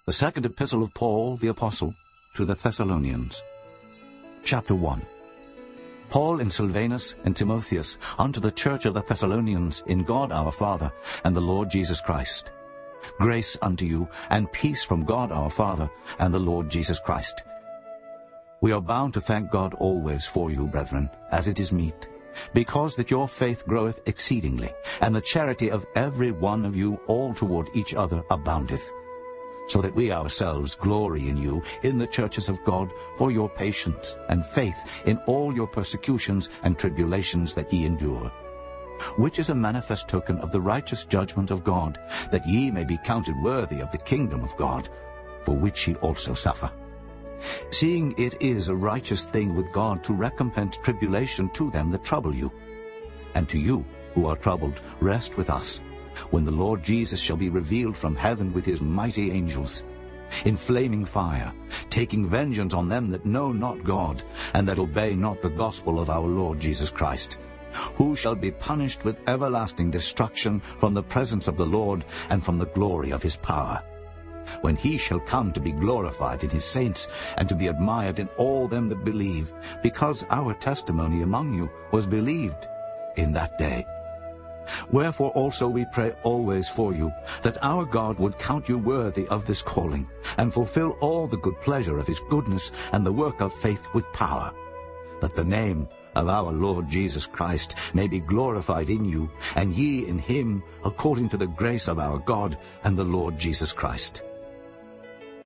The second epistle of Paul, the apostle, to the Thessalonians. Chapter 1. Paul and Silvanus and Timotheus, unto the church of the Thessalonians, in God our Father and the Lord Jesus Christ. Grace unto you, and peace from God our Father and the Lord Jesus Christ. We are bound to thank God always for you, brethren, as it is meet, because that your faith groweth exceedingly, and the charity of every one of you all toward each other aboundeth, so that we ourselves glory in you in the churches of God for your patience and faith in all your persecutions and tribulations that ye endure, which is a manifest token of the righteous judgment of God, that ye may be counted worthy of the kingdom of God, for which ye also suffer. Seeing it is a righteous thing with God to recompense tribulation to them that trouble you. And to you who are troubled, rest with us, when the Lord Jesus shall be revealed from heaven with his mighty angels, in flaming fire, taking vengeance on them that know not God, and that obey not the gospel of our Lord Jesus Christ, who shall be punished with everlasting destruction from the presence of the Lord and from the glory of his power, when he shall come to be glorified in his saints, and to be admired in all them that believe, because our testimony among you was believed in that day. Wherefore also we pray always for you, that our God would count you worthy of this calling, and fulfill all the good pleasure of his goodness and the work of faith with power, that the name of our Lord Jesus Christ may be glorified in you, and ye in him, according to the grace of our God and the Lord Jesus Christ.